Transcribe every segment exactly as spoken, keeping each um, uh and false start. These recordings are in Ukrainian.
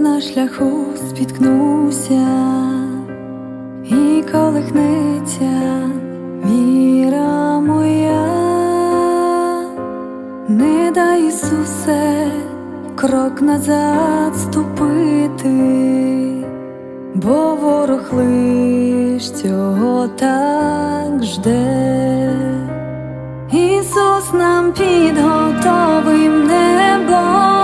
на шляху спіткнуся і колихнеться віра моя, не дай, Ісусе, крок назад ступити, бо ворог лиш цього так жде. Ісус нам підготовив небо,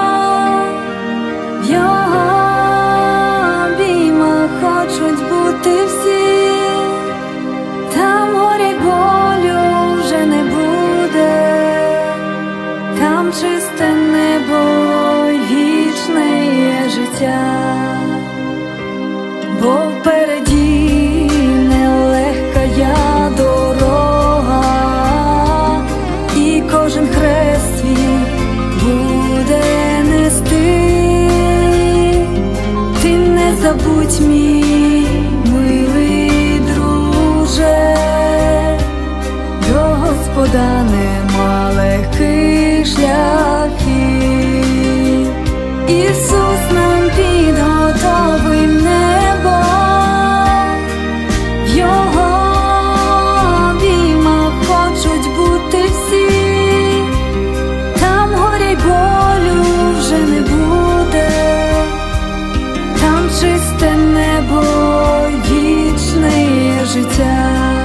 в Його обіймах хочуть бути всі, там горя й болю вже не буде, там чисте небо й вічне є життя, бо впереді нелегка я дорога, і кожен хрест свій буде нести. Ти не забудь, мій милий друже, до Господа нема легких шляхів. Ісус нам підготовив небо, в Його обіймах хочуть бути всі, там горя й болю вже не буде, там чисте небо й вічне є життя.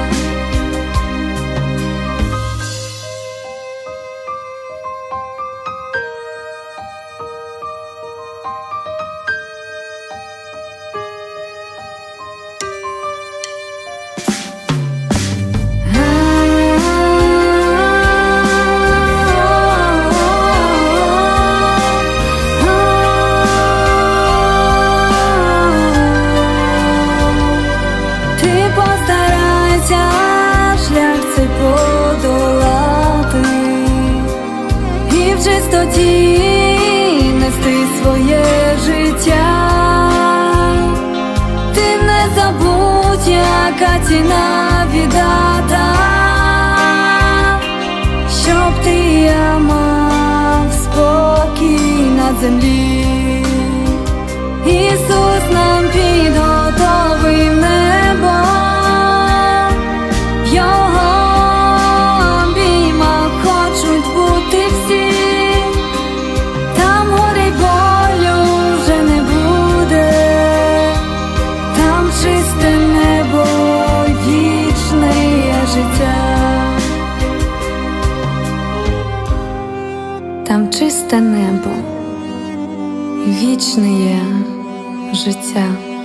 В чистоті нести своє життя, ти не забудь, яка ціна віддата, щоб ти я мав спокій на землі. Ісус нам підготовив небо, в Його обіймах хочуть бути всі, там горя й болю вже не буде, там чисте небо й вічне є життя, там чисте небо й вічне є життя.